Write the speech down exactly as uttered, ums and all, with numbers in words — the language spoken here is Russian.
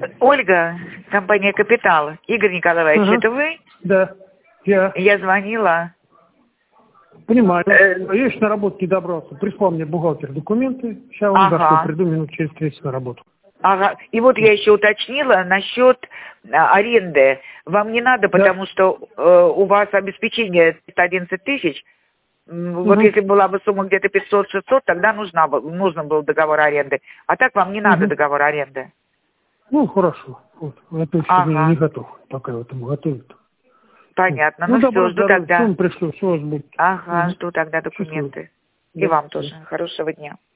Ольга, компания «Капитал». Игорь Николаевич, Ага. это вы? Да, я Я звонила. понимаю. Э, Я еще на работу не добрался. Прислал мне бухгалтер документы. Сейчас он Ага. зашел, приду минут через тридцать на работу. Ага. И вот я еще уточнила насчет а, аренды. Вам не надо, Да. потому что э, у вас обеспечение одиннадцать тысяч. М, Вот Угу. если была бы сумма где-то пятьсот-шестьсот, тогда нужна, бы- нужен был договор аренды. А так вам не надо Угу. договор аренды. Ну, хорошо. Вот. А то еще не, не Ага. готов. Пока в этом готовит. Вот. Понятно. Ну, Ну добро, все, жду здоровья. тогда. Сумму пришлю. Все у вас будет. Ага, Угу. жду тогда Счастливо. документы. И Да. вам Да. тоже. Хорошего дня.